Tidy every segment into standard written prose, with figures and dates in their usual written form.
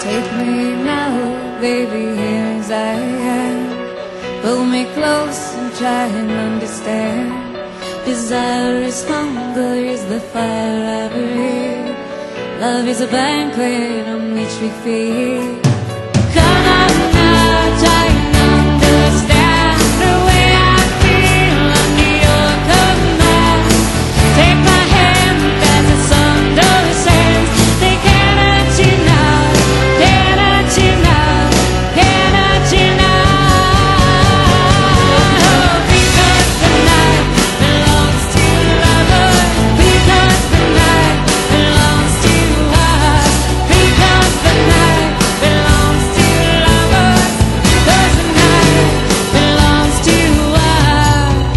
Take me now, baby, here as I am. Pull me close and try and understand. Desire is hunger, is the fire I breathe. Love is a banquet on which we feed. Come on now, try and understand the way I feel under your command. Take my hand as the sun descends. They cannot deny, cannot deny, cannot deny. Because the night belongs to lovers. Because the night belongs to us. Because the night belongs to lovers. Because the night belongs to us.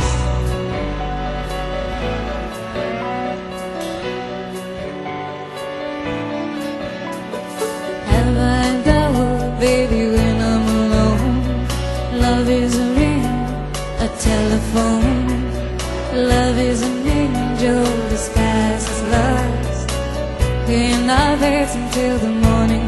Have I doubt, baby, when I'm alone? Love is a ring, a telephone. Love is an angel disguised as lust. In our beds until the morning